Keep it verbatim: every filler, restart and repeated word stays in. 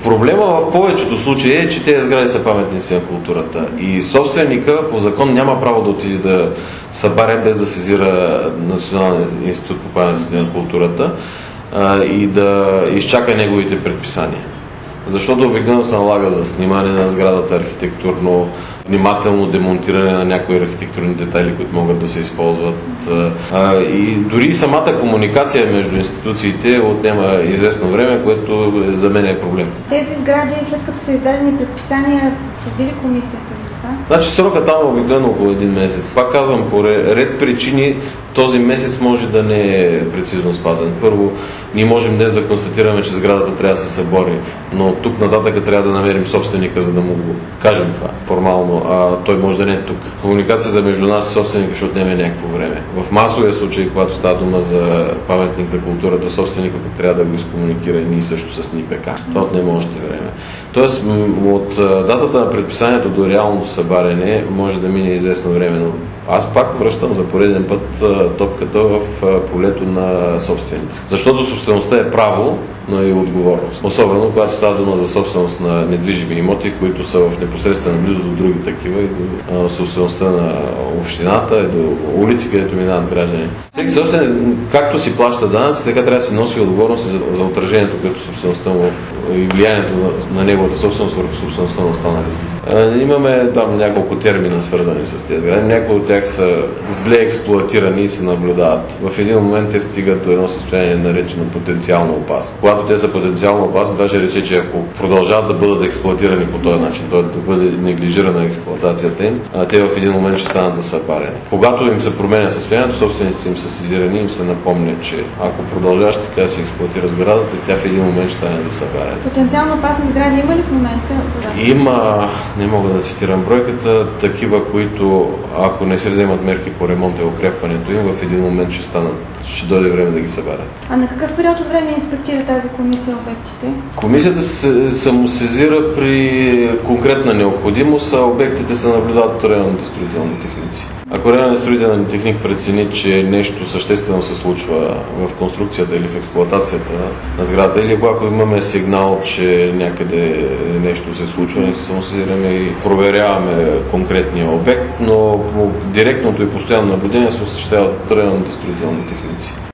Проблема в повечето случаи е, че тези сгради са паметници на културата и собственика по закон няма право да отиде да събаре без да сезира Националния институт по паметниците на културата а, и да изчака неговите предписания. Защото обикновено се налага за снимане на сградата архитектурно, внимателно демонтиране на някои архитектурни детайли, които могат да се използват. И дори самата комуникация между институциите отнема известно време, което за мен е проблем. Тези сгради, след като са издадени предписания, следи ли комисията за това? Значи срока там е обикновено около един месец. Това казвам, по ред причини този месец може да не е прецизно спазен. Първо, ние можем днес да констатираме, че сградата трябва да се събори, но тук нататък трябва да намерим собственика, за да му го кажем това формално, а той може да не е тук. Комуникацията между нас и собственика ще отнеме някакво време. В масовия случай, когато става дума за паметник на културата, собственика пък трябва да го изкомуникира и ние също с НИПК. Това отнема още време. Тоест, от датата на предписанието до реалното събаряне може да мине известно време, но аз пак връщам за пореден път топката в полето на собственици. Защото собствеността е право, но и отговорност. Особено когато става дума за собственост на недвижими имоти, които са в непосредствена близост до други такива и до собствеността на общината и до улици, където минават граждани. Всеки собственик, както си плаща данъци, така трябва да си носи отговорност за, за отражението, като собствеността му и влиянието на, на неговата собственост върху собствеността на останалите. Имаме там няколко термина, свързани с тези сгради. Някои от тях са зле експлоатирани и се наблюдават. В един момент те стигат до едно състояние, наречено потенциално опасно. Когато те са потенциално опасни, това ще рече, че ако продължават да бъдат експлоатирани по този начин, т.е. да бъде неглижирана експлоатацията им, те в един момент ще станат за събаряне. Когато им се променя състоянието, собствениците им са сезирани и им се напомнят, че ако продължаваш така да се експлоатира сградата, тя в един момент ще стане за събаряне. Потенциално опасни сгради има ли в момента? Има, не мога да цитирам бройката, такива, които ако не се вземат мерки по ремонта и укрепването им, в един момент ще станат, ще дойде време да ги събарят. А на какъв период от време инспектира тази комисия обектите? Комисията се самосезира при конкретна необходимост, а обектите се наблюдават от районните строителни техници. Ако районният строителен техник прецени, че нещо съществено се случва в конструкцията или в експлоатацията на сградата, или ако имаме сигнал, че някъде нещо се случва, ние се самосезираме и проверяваме конкретния обект, но по директното и постоянно наблюдение се осъществява от районните строителни техници.